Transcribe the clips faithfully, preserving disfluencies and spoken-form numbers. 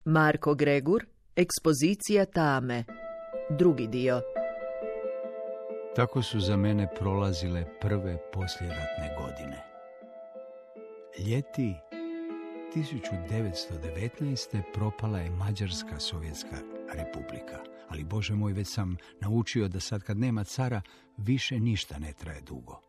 Marko Gregur, Ekspozicija tame, drugi dio. Tako su za mene prolazile prve poslijeratne godine. Ljeti tisuću devetsto devetnaeste. propala je Mađarska sovjetska republika. Ali, Bože moj, već sam naučio da sad kad nema cara, više ništa ne traje dugo.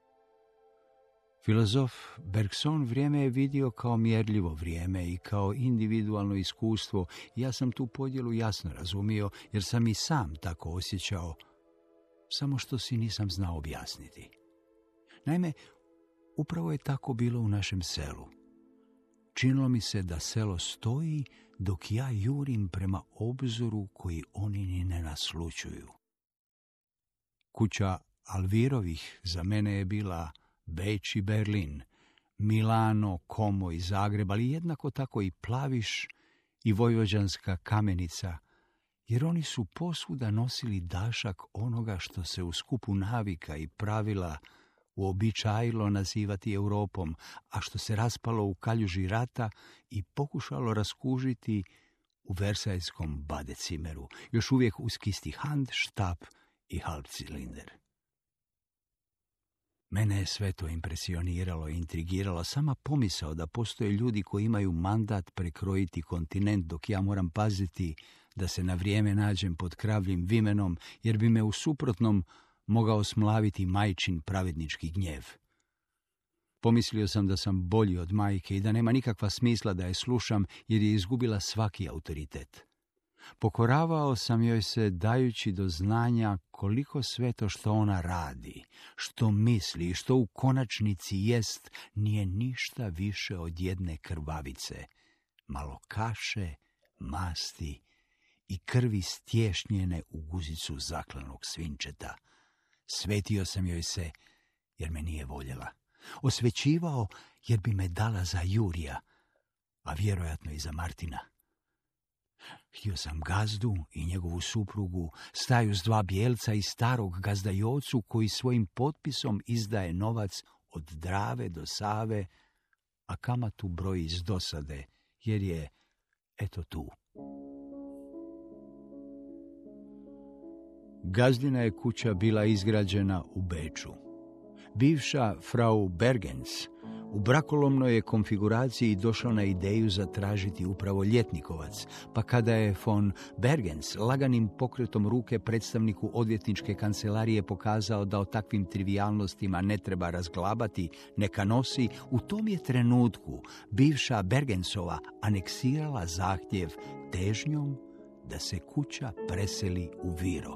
Filozof Bergson vrijeme je vidio kao mjerljivo vrijeme i kao individualno iskustvo. Ja sam tu podjelu jasno razumio, jer sam i sam tako osjećao, samo što si nisam znao objasniti. Naime, upravo je tako bilo u našem selu. Činilo mi se da selo stoji dok ja jurim prema obzoru koji oni ni ne naslućuju. Kuća Alvirovih za mene je bila Beč i Berlin, Milano, Como i Zagreb, ali jednako tako i Plaviš i Vojvođanska Kamenica, jer oni su posvuda nosili dašak onoga što se u skupu navika i pravila uobičajilo nazivati Europom, a što se raspalo u kaljuži rata i pokušalo raskužiti u Versajskom badecimeru, još uvijek uz kisti hand, štap i halbcilinder. Mene je sve to impresioniralo i intrigiralo, sama pomisao da postoje ljudi koji imaju mandat prekrojiti kontinent, dok ja moram paziti da se na vrijeme nađem pod kravljim vimenom, jer bi me u suprotnom mogao smlaviti majčin pravednički gnjev. Pomislio sam da sam bolji od majke i da nema nikakva smisla da je slušam, jer je izgubila svaki autoritet. Pokoravao sam joj se dajući do znanja koliko sve to što ona radi, što misli i što u konačnici jest, nije ništa više od jedne krvavice, malo kaše, masti i krvi stješnjene u guzicu zaklanog svinčeta. Svetio sam joj se jer me nije voljela. Osvećivao jer bi me dala za Jurija, a vjerojatno i za Martina. Htio sam gazdu i njegovu suprugu, staju s dva bijelca i starog gazdajocu koji svojim potpisom izdaje novac od Drave do Save, a kamatu broji iz dosade, jer je, eto tu. Gazdina je kuća bila izgrađena u Beču. Bivša frau Bergens u brakolomnoj je konfiguraciji došao na ideju zatražiti upravo ljetnikovac, pa kada je von Bergens laganim pokretom ruke predstavniku odvjetničke kancelarije pokazao da o takvim trivijalnostima ne treba razglabati, neka nosi, u tom je trenutku bivša Bergensova aneksirala zahtjev težnjom da se kuća preseli u Viro.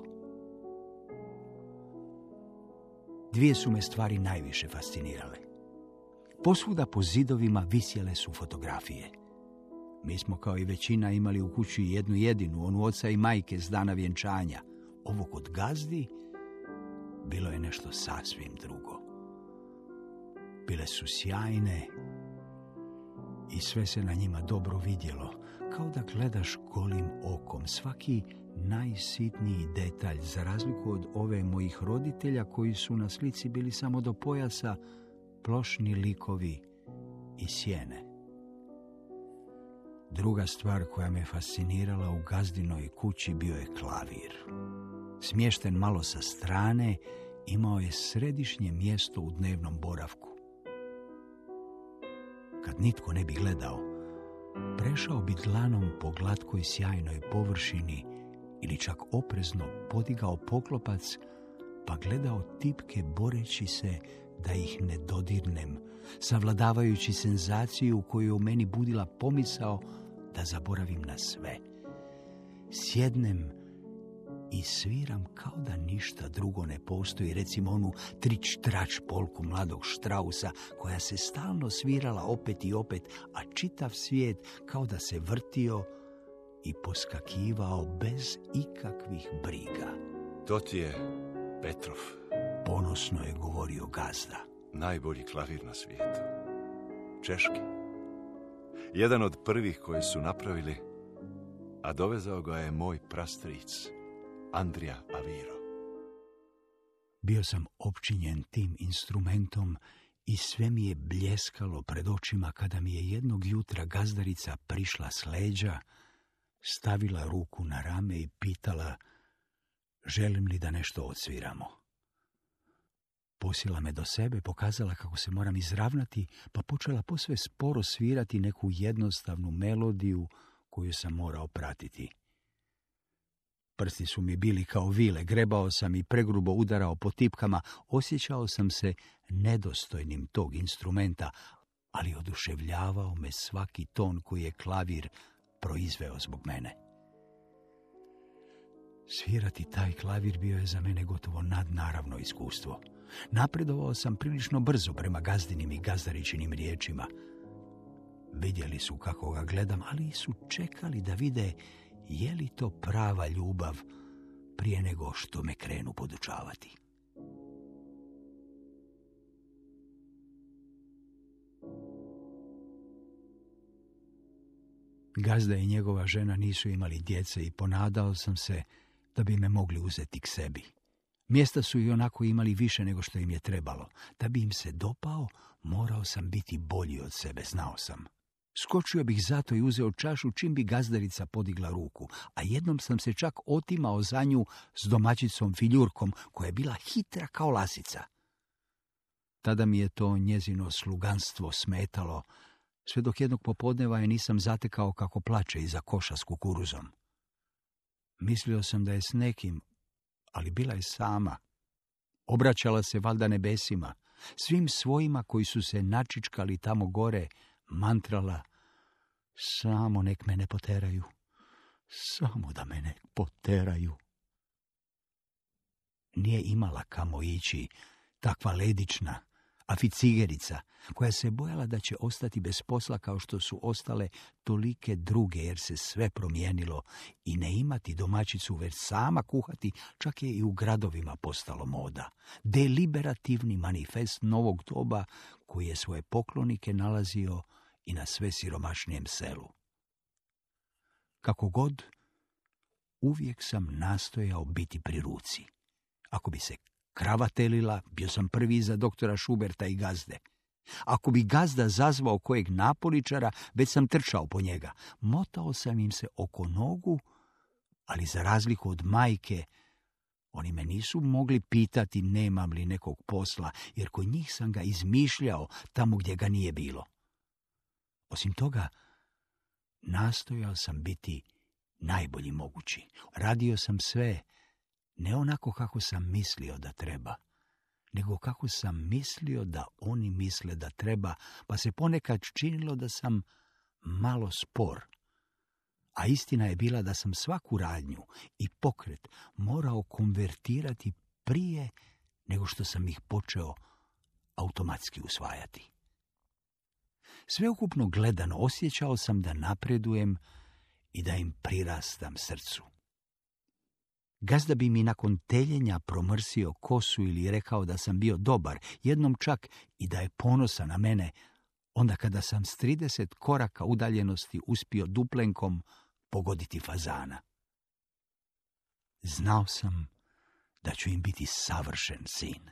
Dvije su me stvari najviše fascinirale. Posvuda po zidovima visjele su fotografije. Mi smo kao i većina imali u kući jednu jedinu, onu oca i majke s dana vjenčanja. Ovo kod gazdi bilo je nešto sasvim drugo. Bile su sjajne i sve se na njima dobro vidjelo, kao da gledaš golim okom svaki najsitniji detalj, za razliku od ove mojih roditelja koji su na slici bili samo do pojasa plošni likovi i sjene. Druga stvar koja me fascinirala u gazdinoj kući bio je klavir. Smješten malo sa strane, imao je središnje mjesto u dnevnom boravku. Kad nitko ne bi gledao, prešao bi dlanom po glatkoj sjajnoj površini ili čak oprezno podigao poklopac pa gledao tipke boreći se da ih ne dodirnem, savladavajući senzaciju koju je u meni budila pomisao da zaboravim na sve. Sjednem i sviram kao da ništa drugo ne postoji, recimo onu trič-trač polku mladog Štrausa koja se stalno svirala opet i opet, a čitav svijet kao da se vrtio i poskakivao bez ikakvih briga. To ti je Petrov. Ponosno je govorio gazda. Najbolji klavir na svijetu. Češki. Jedan od prvih koji su napravili, a dovezao ga je moj prastric, Andrija Aviro. Bio sam opčinjen tim instrumentom i sve mi je bljeskalo pred očima kada mi je jednog jutra gazdarica prišla s leđa stavila ruku na rame i pitala želim li da nešto odsviramo. Posila me do sebe, pokazala kako se moram izravnati, pa počela posve sporo svirati neku jednostavnu melodiju koju sam morao pratiti. Prsti su mi bili kao vile, grebao sam i pregrubo udarao po tipkama, osjećao sam se nedostojnim tog instrumenta, ali oduševljavao me svaki ton koji je klavir proizveo zbog mene. Svirati taj klavir bio je za mene gotovo nadnaravno iskustvo. Napredovao sam prilično brzo prema gazdinim i gazdaričinim riječima. Vidjeli su kako ga gledam, ali su čekali da vide je li to prava ljubav prije nego što me krenu podučavati. Gazda i njegova žena nisu imali djece i ponadao sam se da bi me mogli uzeti k sebi. Mjesta su i onako imali više nego što im je trebalo. Da bi im se dopao, morao sam biti bolji od sebe, znao sam. Skočio bih zato i uzeo čašu čim bi gazdarica podigla ruku, a jednom sam se čak otimao za nju s domaćicom Filjurkom, koja je bila hitra kao lasica. Tada mi je to njezino sluganstvo smetalo, sve dok jednog popodneva je nisam zatekao kako plače iza koša s kukuruzom. Mislio sam da je s nekim, ali bila je sama. Obraćala se valjda nebesima, svim svojima koji su se načičkali tamo gore, mantrala, samo nek me ne poteraju, samo da me ne poteraju. Nije imala kamo ići, takva ledična, aficigerica, koja se bojala da će ostati bez posla kao što su ostale tolike druge, jer se sve promijenilo i ne imati domaćicu, već sama kuhati, čak je i u gradovima postalo moda. Deliberativni manifest novog doba koji je svoje poklonike nalazio i na sve siromašnijem selu. Kako god, uvijek sam nastojao biti pri ruci. Ako bi se krava telila, bio sam prvi iza doktora Šuberta i gazde. Ako bi gazda zazvao kojeg napoličara, već sam trčao po njega. Motao sam im se oko nogu, ali za razliku od majke, oni me nisu mogli pitati nemam li nekog posla, jer kod njih sam ga izmišljao tamo gdje ga nije bilo. Osim toga, nastojao sam biti najbolji mogući. Radio sam sve, ne onako kako sam mislio da treba, nego kako sam mislio da oni misle da treba, pa se ponekad činilo da sam malo spor. A istina je bila da sam svaku radnju i pokret morao konvertirati prije nego što sam ih počeo automatski usvajati. Sveukupno gledano osjećao sam da napredujem i da im prirastam srcu. Gazda bi mi nakon teljenja promrsio kosu ili rekao da sam bio dobar, jednom čak i da je ponosan na mene, onda kada sam s trideset koraka udaljenosti uspio duplenkom pogoditi fazana. Znao sam da ću im biti savršen sin.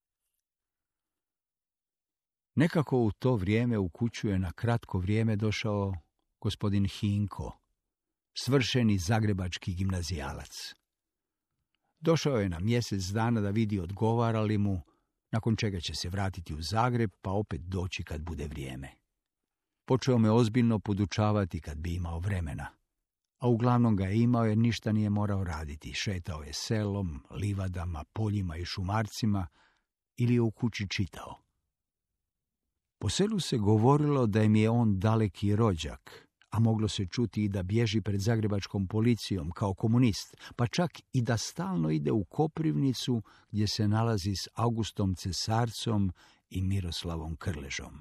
Nekako u to vrijeme u kuću je na kratko vrijeme došao gospodin Hinko, svršeni zagrebački gimnazijalac. Došao je na mjesec dana da vidi odgovara li mu, nakon čega će se vratiti u Zagreb, pa opet doći kad bude vrijeme. Počeo me ozbiljno podučavati kad bi imao vremena, a uglavnom ga je imao jer ništa nije morao raditi. Šetao je selom, livadama, poljima i šumarcima ili je u kući čitao. Po selu se govorilo da im je on daleki rođak, a moglo se čuti i da bježi pred zagrebačkom policijom kao komunist, pa čak i da stalno ide u Koprivnicu gdje se nalazi s Augustom Cesarcom i Miroslavom Krležom.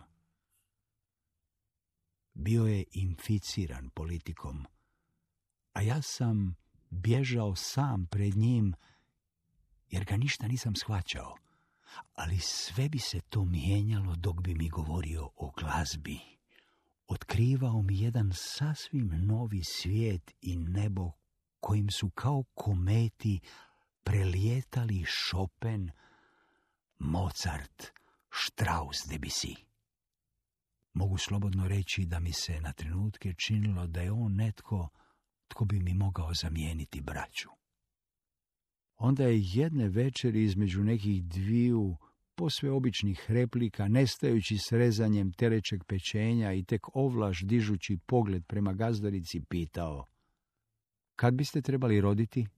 Bio je inficiran politikom, a ja sam bježao sam pred njim jer ga ništa nisam shvaćao, ali sve bi se to mijenjalo dok bi mi govorio o glazbi. Otkrivao mi jedan sasvim novi svijet i nebo kojim su kao kometi prelijetali Chopin, Mozart, Strauss, Debussy. Mogu slobodno reći da mi se na trenutke činilo da je on netko tko bi mi mogao zamijeniti braću. Onda je jedne večeri između nekih dviju posve običnih replika, nestajući s rezanjem telećeg pečenja i tek ovlaš dižući pogled prema gazdarici, pitao: kad biste trebali roditi?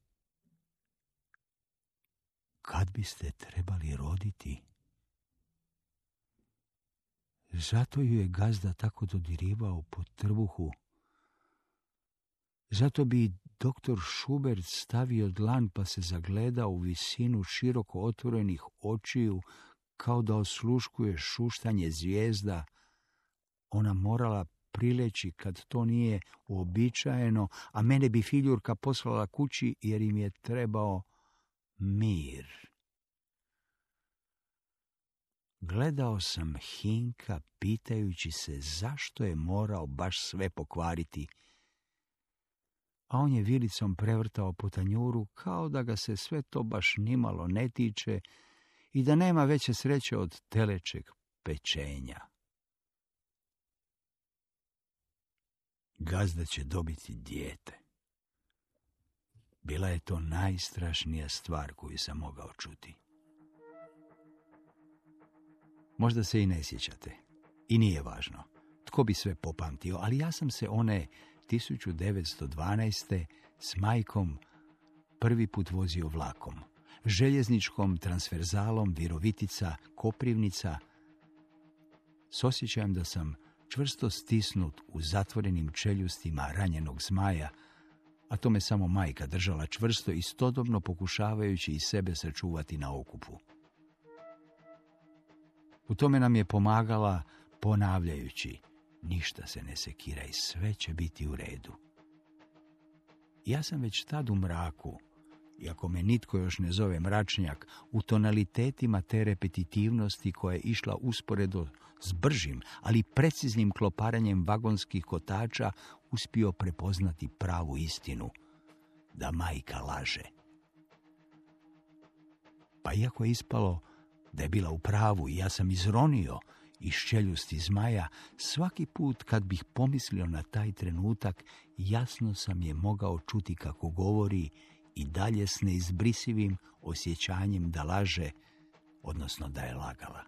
Kad biste trebali roditi? Zato ju je gazda tako dodirivao po trbuhu. Zato bi doktor Schubert stavio dlan pa se zagledao u visinu široko otvorenih očiju, kao da osluškuje šuštanje zvijezda. Ona morala prileći kad to nije uobičajeno, a mene bi filjurka poslala kući jer im je trebao mir. Gledao sam Hinka pitajući se zašto je morao baš sve pokvariti, a on je vilicom prevrtao po tanjuru kao da ga se sve to baš nimalo ne tiče i da nema veće sreće od telećeg pečenja. Gazda će dobiti dijete. Bila je to najstrašnija stvar koju sam mogao čuti. Možda se i ne sjećate. I nije važno. Tko bi sve popamtio, ali ja sam se one tisuću devetsto dvanaeste. s majkom prvi put vozio vlakom. Željezničkom transverzalom Virovitica, Koprivnica, s osjećajem da sam čvrsto stisnut u zatvorenim čeljustima ranjenog zmaja, a to me samo majka držala čvrsto, istodobno pokušavajući i sebe sačuvati na okupu. U tome nam je pomagala ponavljajući: ništa se ne sekira i sve će biti u redu. Ja sam već tad u mraku, iako me nitko još ne zove mračnjak, u tonalitetima te repetitivnosti koja je išla usporedo s bržim, ali preciznim kloparanjem vagonskih kotača, uspio prepoznati pravu istinu, da majka laže. Pa iako je ispalo da je bila u pravu i ja sam izronio iz čeljusti zmaja, svaki put kad bih pomislio na taj trenutak, jasno sam je mogao čuti kako govori i dalje s neizbrisivim osjećanjem da laže, odnosno da je lagala.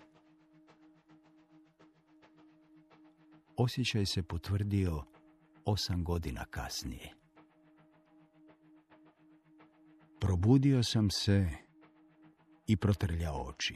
Osjećaj se potvrdio osam godina kasnije. Probudio sam se i protrljao oči.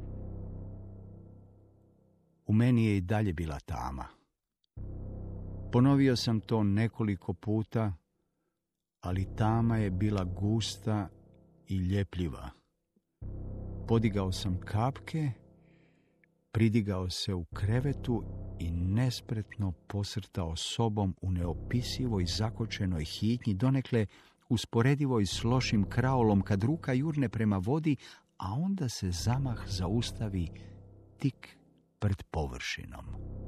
U meni je i dalje bila tama. Ponovio sam to nekoliko puta, ali tama je bila gusta i ljepljiva. Podigao sam kapke, pridigao se u krevetu i nespretno posrtao sobom u neopisivoj zakočenoj hitnji, donekle usporedivoj s lošim kraolom kad ruka jurne prema vodi, a onda se zamah zaustavi tik pred površinom.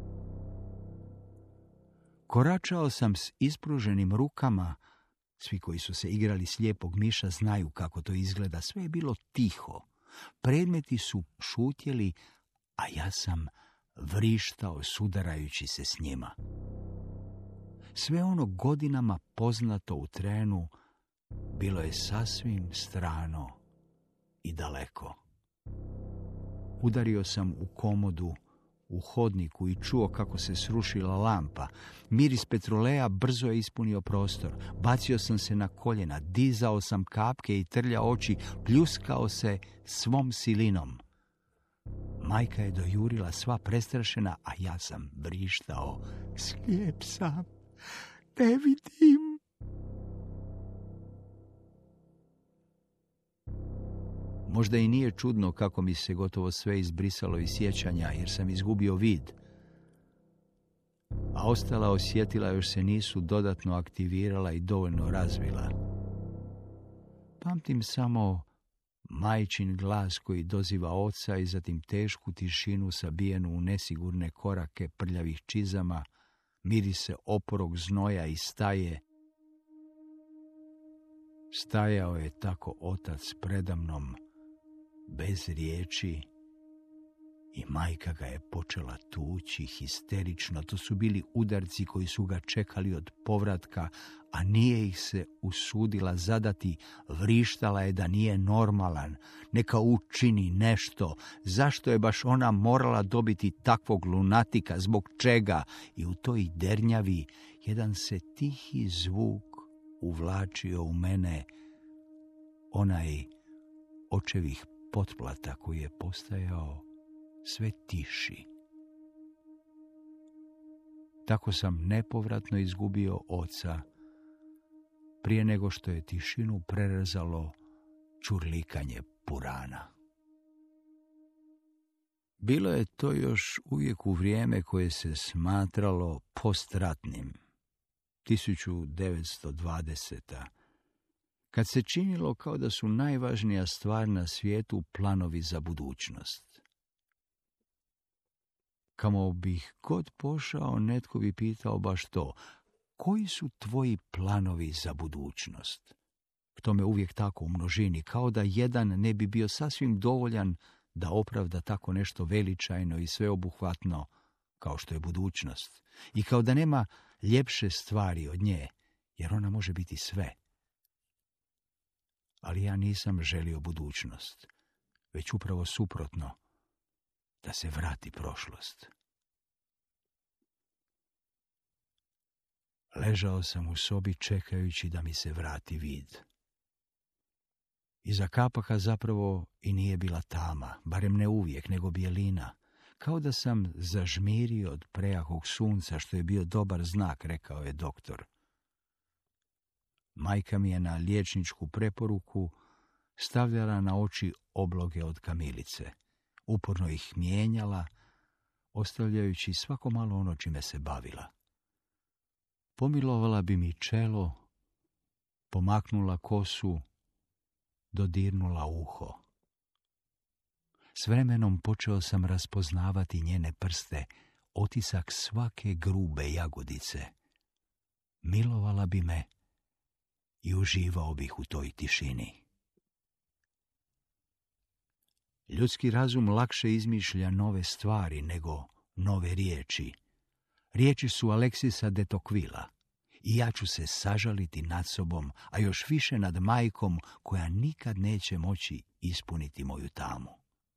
Koračao sam s ispruženim rukama. Svi koji su se igrali slijepog miša znaju kako to izgleda. Sve je bilo tiho. Predmeti su šutjeli, a ja sam vrištao sudarajući se s njima. Sve ono godinama poznato u trenu bilo je sasvim strano i daleko. Udario sam u komodu u hodniku i čuo kako se srušila lampa. Miris petroleja brzo je ispunio prostor. Bacio sam se na koljena, dizao sam kapke i trljao oči, pljuskao se svom silinom. Majka je dojurila sva prestrašena, a ja sam vrištao: slijep sam, ne vidim. Možda i nije čudno kako mi se gotovo sve izbrisalo iz sjećanja, jer sam izgubio vid. A ostala osjetila još se nisu dodatno aktivirala i dovoljno razvila. Pamtim samo majčin glas koji doziva oca i zatim tešku tišinu sabijenu u nesigurne korake prljavih čizama, mirise oporog znoja i staje. Stajao je tako otac predamnom, bez riječi I majka ga je počela tući histerično. To su bili udarci koji su ga čekali od povratka, a nije ih se usudila zadati. Vrištala je da nije normalan, neka učini nešto. Zašto je baš ona morala dobiti takvog lunatika, zbog čega? I u toj dernjavi jedan se tihi zvuk uvlačio u mene, onaj očevih potplata koji je postajao sve tiši. Tako sam nepovratno izgubio oca prije nego što je tišinu prerezalo čurlikanje purana. Bilo je to još uvijek u vrijeme koje se smatralo postratnim, tisuću devetsto dvadeseta, kad se činilo kao da su najvažnija stvar na svijetu planovi za budućnost. Kamo bih god pošao, netko bi pitao baš to: koji su tvoji planovi za budućnost? K tome uvijek tako u množini, kao da jedan ne bi bio sasvim dovoljan da opravda tako nešto veličajno i sveobuhvatno kao što je budućnost. I kao da nema ljepše stvari od nje, jer ona može biti sve. Ali ja nisam želio budućnost, već upravo suprotno, da se vrati prošlost. Ležao sam u sobi čekajući da mi se vrati vid. Iza kapaka zapravo i nije bila tama, barem ne uvijek, nego bijelina. Kao da sam zažmirio od prejakog sunca, što je bio dobar znak, rekao je doktor. Majka mi je na liječničku preporuku stavljala na oči obloge od kamilice. Uporno ih mijenjala, ostavljajući svako malo ono čime se bavila. Pomilovala bi mi čelo, pomaknula kosu, dodirnula uho. S vremenom počeo sam raspoznavati njene prste, otisak svake grube jagodice. Milovala bi me i uživao bih u toj tišini. Ljudski razum lakše izmišlja nove stvari nego nove riječi. Riječi su Aleksisa de Tocquevillea i ja ću se sažaliti nad sobom, a još više nad majkom koja nikad neće moći ispuniti moju tamu.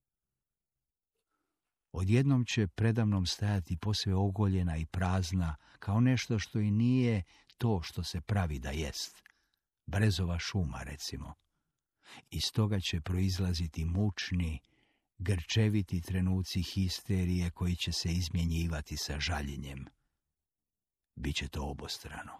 Odjednom će predamnom stajati posve ogoljena i prazna, kao nešto što i nije to što se pravi da jest. Brezova šuma, recimo. Iz toga će proizlaziti mučni, grčeviti trenuci histerije koji će se izmjenjivati sa žaljenjem. Biće to obostrano.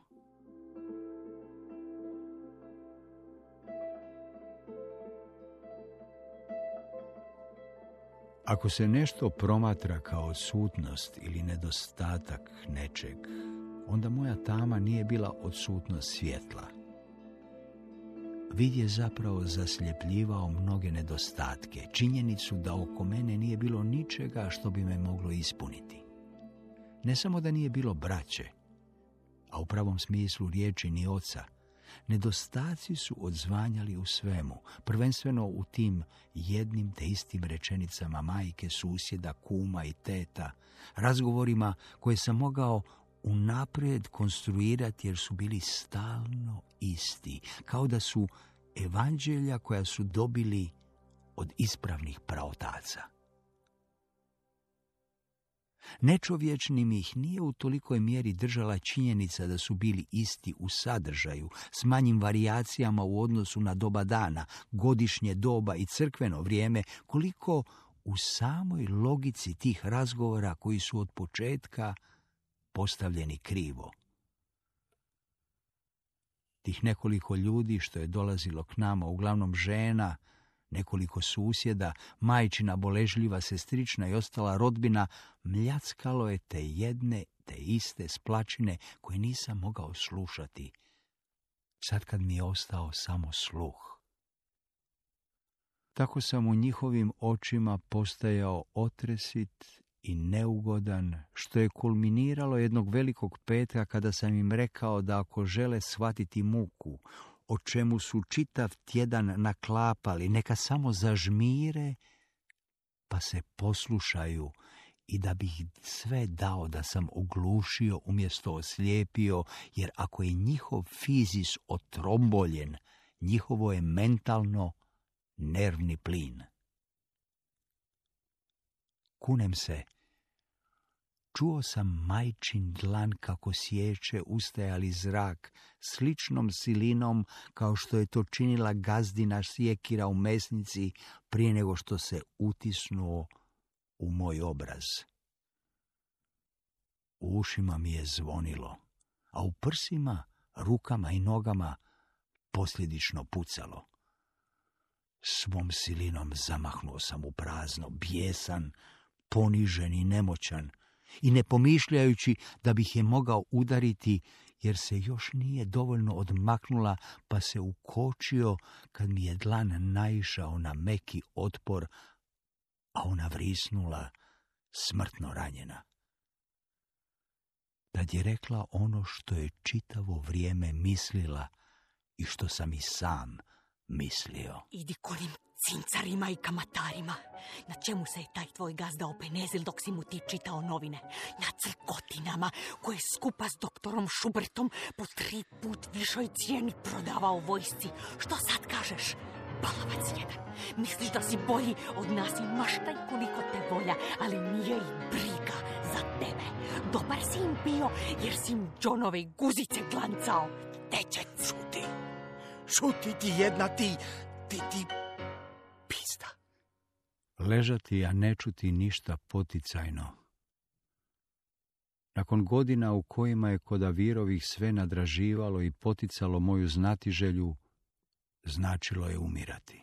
Ako se nešto promatra kao odsutnost ili nedostatak nečeg, onda moja tama nije bila odsutnost svjetla. Vid je zapravo zasljepljivao mnoge nedostatke, činjenicu da oko mene nije bilo ničega što bi me moglo ispuniti. Ne samo da nije bilo braće, a u pravom smislu riječi ni oca, nedostaci su odzvanjali u svemu, prvenstveno u tim jednim te istim rečenicama majke, susjeda, kuma i teta, razgovorima koje sam mogao unaprijed konstruirati jer su bili stalno isti, kao da su evanđelja koja su dobili od ispravnih praotaca. Nečovječnim ih nije u tolikoj mjeri držala činjenica da su bili isti u sadržaju, s manjim varijacijama u odnosu na doba dana, godišnje doba i crkveno vrijeme, koliko u samoj logici tih razgovora koji su od početka postavljeni krivo. Tih nekoliko ljudi što je dolazilo k nama, uglavnom žena, nekoliko susjeda, majčina boležljiva sestrična i ostala rodbina, mljackalo je te jedne, te iste splačine koje nisam mogao slušati, sad kad mi je ostao samo sluh. Tako sam u njihovim očima postajao otresit i neugodan, što je kulminiralo jednog velikog petka kada sam im rekao da ako žele shvatiti muku, o čemu su čitav tjedan naklapali, neka samo zažmire pa se poslušaju i da bih sve dao da sam oglušio umjesto oslijepio, jer ako je njihov fizis otromboljen, njihovo je mentalno nervni plin. Kunem se, čuo sam majčin dlan kako sječe ustajali zrak sličnom silinom kao što je to činila gazdina sjekira u mesnici prije nego što se utisnuo u moj obraz. U ušima mi je zvonilo, a u prsima, rukama i nogama posljedično pucalo. Svom silinom zamahnuo sam u prazno, bijesan, ponižen i nemoćan, i ne pomišljajući da bih je mogao udariti, jer se još nije dovoljno odmaknula, pa se ukočio kad mi je dlan naišao na meki otpor, a ona vrisnula, smrtno ranjena. Tad je rekla ono što je čitavo vrijeme mislila i što sam i sam mislio. Idi kolim cincarima i kamatarima. Na čemu se je taj tvoj gazda openezil dok si mu ti čitao novine? Na crkotinama koje skupa s doktorom Šubertom po tri put višoj cijeni prodavao vojsci. Što sad kažeš? Balavac jedan. Misliš da si bolji od nas i maštaj koliko te volja, ali nije ih briga za tebe. Dobar si im bio jer si im Johnove guzice glancao. Dečec. Šuti. Šuti ti jedna ti, ti ti pista. Ležati, a ne čuti ništa poticajno. Nakon godina u kojima je kod Avirovih sve nadraživalo i poticalo moju znatiželju, značilo je umirati.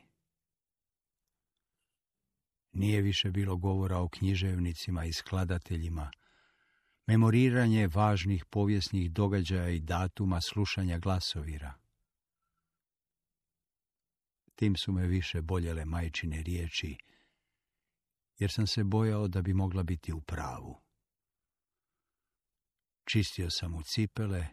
Nije više bilo govora o književnicima i skladateljima, memoriranje važnih povijesnih događaja i datuma, slušanja glasovira. Tim su me više boljele majčine riječi, jer sam se bojao da bi mogla biti u pravu. Čistio sam u cipele,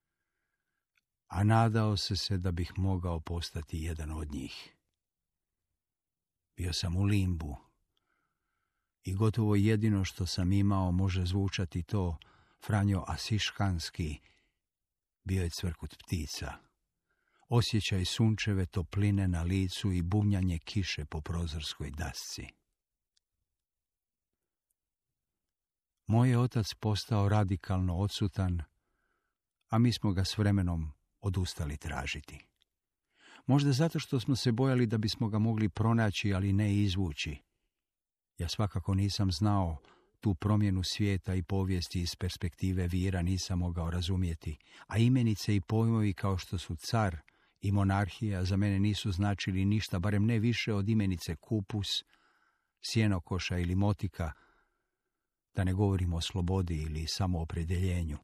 a nadao se se da bih mogao postati jedan od njih. Bio sam u limbu i gotovo jedino što sam imao može zvučati to Franjo Asiškanski, bio je cvrkut ptica, osjećaj sunčeve topline na licu i bubnjanje kiše po prozorskoj dasci. Moj je otac postao radikalno odsutan, a mi smo ga s vremenom odustali tražiti. Možda zato što smo se bojali da bismo ga mogli pronaći, ali ne izvući. Ja svakako nisam znao tu promjenu svijeta i povijesti iz perspektive vira, nisam mogao razumjeti, a imenice i pojmovi kao što su car i monarhija za mene nisu značili ništa, barem ne više od imenice kupus, sjenokoša ili motika, da ne govorimo o slobodi ili samoopredjeljenju.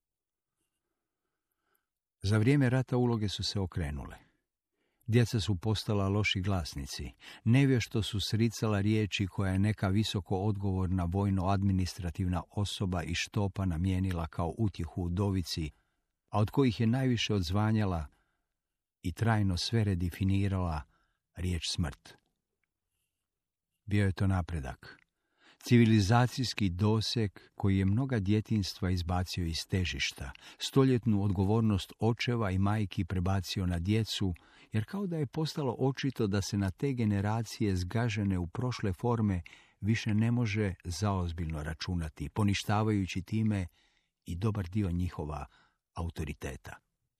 Za vrijeme rata uloge su se okrenule. Djeca su postala loši glasnici, nevješto su sricala riječi koja je neka visoko odgovorna vojno-administrativna osoba iz štopa namijenila kao utjehu udovici, a od kojih je najviše odzvanjala i trajno sve redefinirala riječ smrt. Bio je to napredak, civilizacijski doseg koji je mnoga djetinjstva izbacio iz težišta, stoljetnu odgovornost očeva i majki prebacio na djecu, jer kao da je postalo očito da se na te generacije zgažene u prošle forme više ne može zaozbiljno računati, poništavajući time i dobar dio njihova autoriteta.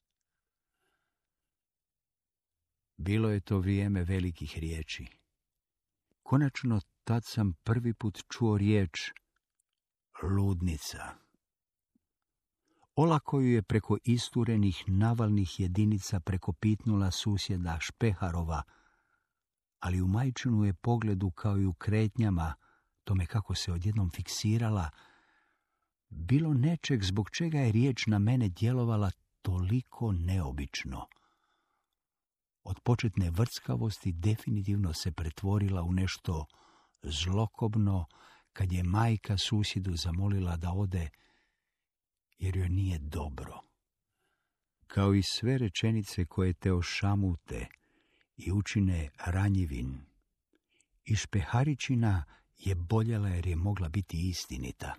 Bilo je to vrijeme velikih riječi. Konačno tad sam prvi put čuo riječ ludnica. Olako ju je preko isturenih navalnih jedinica prekopitnula susjeda Špeharova, ali u majčinu je pogledu kao i u kretnjama, tome kako se odjednom fiksirala, bilo nečeg zbog čega je riječ na mene djelovala toliko neobično. Od početne vrckavosti definitivno se pretvorila u nešto zlokobno kad je majka susjedu zamolila da ode jer joj nije dobro. Kao i sve rečenice koje te ošamute i učine ranjivin, i Špeharičina je boljela jer je mogla biti istinita.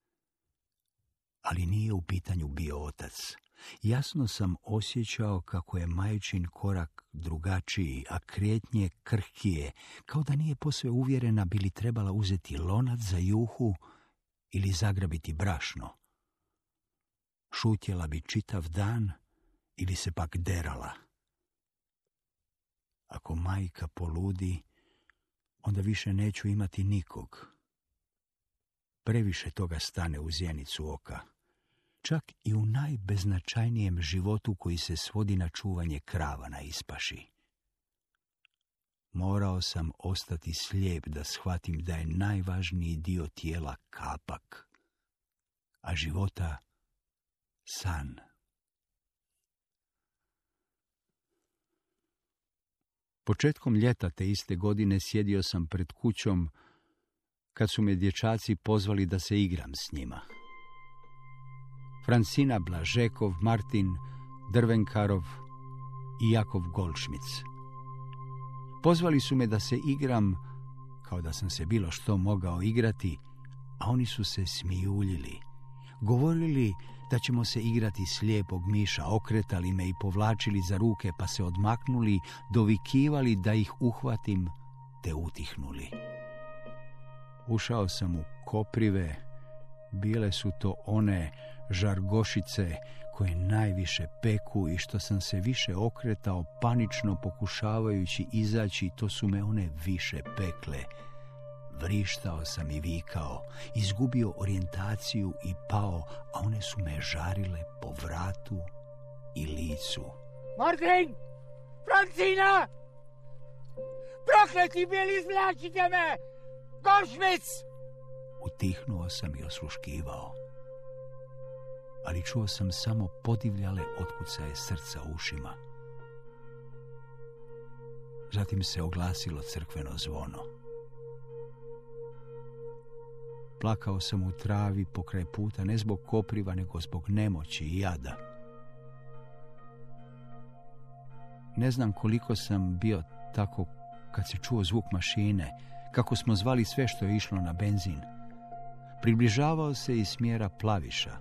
Ali nije u pitanju bio otac. Jasno sam osjećao kako je majčin korak drugačiji, a kretnje krhkije, kao da nije posve uvjerena bi li trebala uzeti lonac za juhu ili zagrabiti brašno. Šutjela bi čitav dan ili se pak derala. Ako majka poludi, onda više neću imati nikog. Previše toga stane u zjenicu oka. Čak i u najbeznačajnijem životu koji se svodi na čuvanje krava na ispaši. Morao sam ostati slijep da shvatim da je najvažniji dio tijela kapak, a života san. Početkom ljeta te iste godine sjedio sam pred kućom kad su me dječaci pozvali da se igram s njima. Francina Blažekov, Martin Drvenkarov i Jakov Goldschmidt. Pozvali su me da se igram kao da sam se bilo što mogao igrati, a oni su se smijuljili. Govorili da ćemo se igrati slijepog miša, okretali me i povlačili za ruke pa se odmaknuli, dovikivali da ih uhvatim te utihnuli. Ušao sam u koprive, bile su to one žargošice koje najviše peku i što sam se više okretao panično pokušavajući izaći, to su me one više pekle. Vrištao sam i vikao, izgubio orijentaciju i pao, a one su me žarile po vratu i licu. Martin! Francina! Prokleti bili, izvlačite me! Goldschmidt! Utihnuo sam i osluškivao, ali čuo sam samo podivljale otkucaje srca u ušima. Zatim se oglasilo crkveno zvono. Plakao sam u travi pokraj puta, ne zbog kopriva, nego zbog nemoći i jada. Ne znam koliko sam bio tako kad se čuo zvuk mašine, kako smo zvali sve što je išlo na benzin. Približavao se iz smjera Plaviša.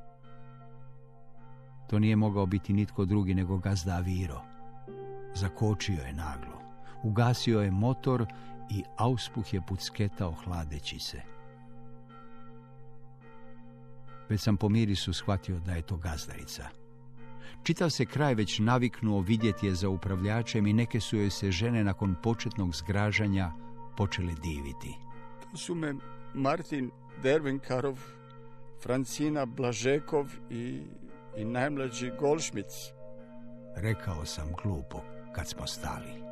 To nije mogao biti nitko drugi nego gazda Aviro. Zakočio je naglo. Ugasio je motor i auspuh je pucketao hladeći se. Već sam po mirisu shvatio da je to gazdarica. Čitav se kraj već naviknuo vidjeti je za upravljačem i neke su joj se žene nakon početnog zgražanja počele diviti. To su me Martin Drvenkarov, Francina Blažekov i, i najmlađi Goldschmidt. Rekao sam glupo kad smo stali.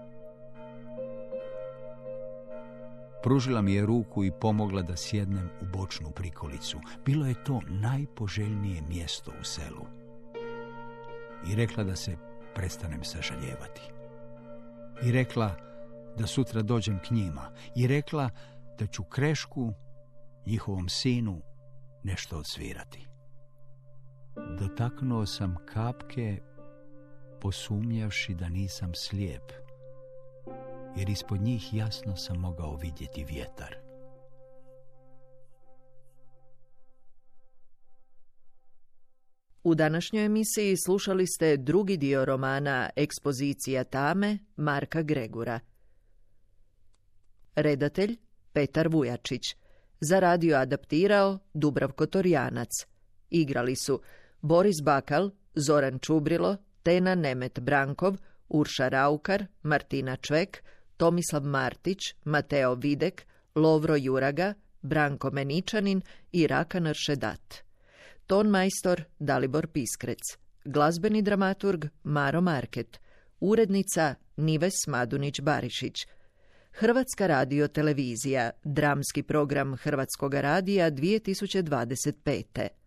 Pružila mi je ruku i pomogla da sjednem u bočnu prikolicu. Bilo je to najpoželjnije mjesto u selu. I rekla da se prestanem sažaljevati. I rekla da sutra dođem k njima. I rekla da ću Krešku, njihovom sinu, nešto odsvirati. Dotaknuo sam kapke, posumnjavši da nisam slijep, jer ispod njih jasno sam mogao vidjeti vjetar. U današnjoj emisiji slušali ste drugi dio romana Ekspozicija tame Marka Gregura. Redatelj Petar Vujačić. Za radio adaptirao Dubravko Torjanac. Igrali su Boris Bakal, Zoran Čubrilo, Tena Nemet Brankov, Urša Raukar, Martina Čvek, Tomislav Martić, Mateo Videk, Lovro Juraga, Branko Meničanin i Rakan Aršedat. Ton majstor Dalibor Piskrec. Glazbeni dramaturg Maro Market. Urednica Nives Madunić-Barišić. Hrvatska radio-televizija, dramski program Hrvatskoga radija dvije tisuće dvadeset pete.